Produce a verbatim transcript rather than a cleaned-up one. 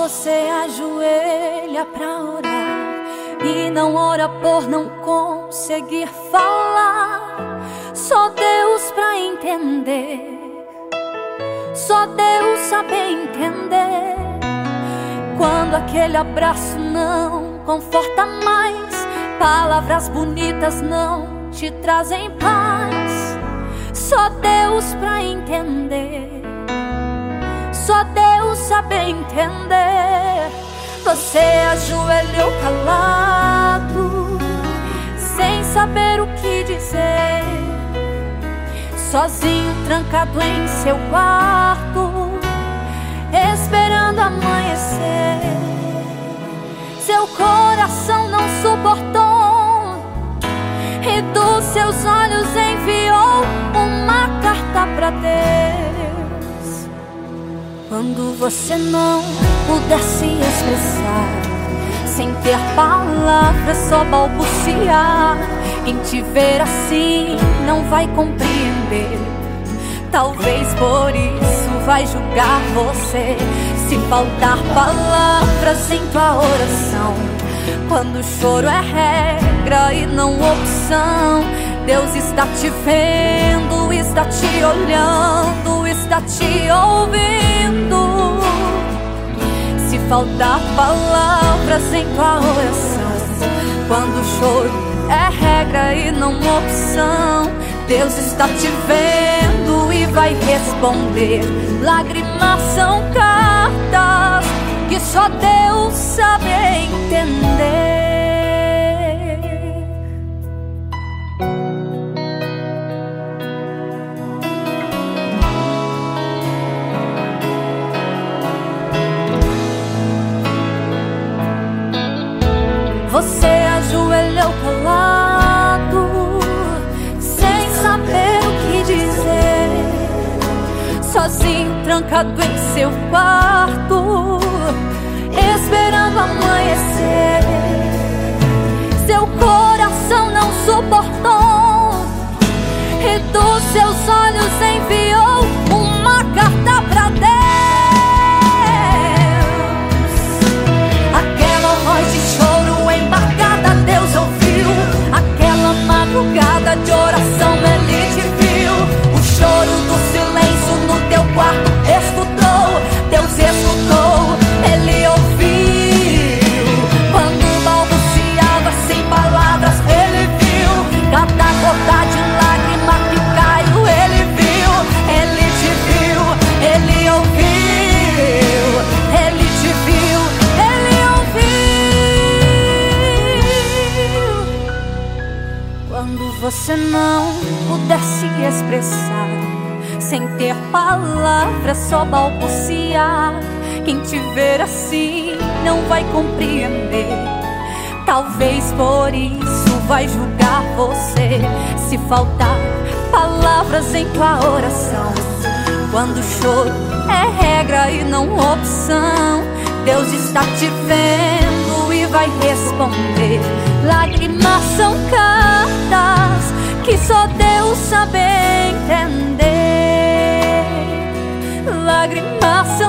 você ajoelha pra orar e não ora por não conseguir falar. Só Deus pra entender, só Deus sabe entender. Quando aquele abraço não conforta mais, palavras bonitas não te trazem paz. Só Deus pra entender, só Deus sabe entender. Você ajoelhou calado, sem saber o que dizer, sozinho, trancado em seu quarto, esperando amanhecer. Seu coração não suportou e dos seus olhos enviou uma carta pra Deus. Quando você não puder se expressar, sem ter palavras, só balbuciar, quem te ver assim não vai compreender. Talvez por isso vai julgar você, se faltar palavras em tua oração. Quando o choro é regra e não opção, Deus está te vendo, está te olhando, está te ouvindo. Se faltar palavras em tua oração, quando o choro é regra e não opção, Deus está te vendo e vai responder. Lágrimas são cartas que só Deus sabe entender. Você ajoelhou calado, sem saber o que dizer, sozinho, trancado em seu quarto, esperando amanhecer. Seu coração não suportou e dos seus olhos enviou uma carta pra Deus. Aquela voz de choro embargada Deus ouviu, aquela madrugada de oração Ele te viu. O choro do silêncio no teu quarto escutou, Deus escutou, Ele ouviu. Quando balbuciava sem palavras, Ele viu. Cada gota de lágrima que caiu, Ele viu. Ele te viu, Ele ouviu. Ele te viu, Ele ouviu. Quando você não puder se expressar, sem ter palavras, só balbuciar, quem te ver assim não vai compreender. Talvez por isso vai julgar você, se faltar palavras em tua oração. Quando o choro é regra e não opção, Deus está te vendo e vai responder. Lágrimas são cartas que só Deus sabe entender. Lágrimas são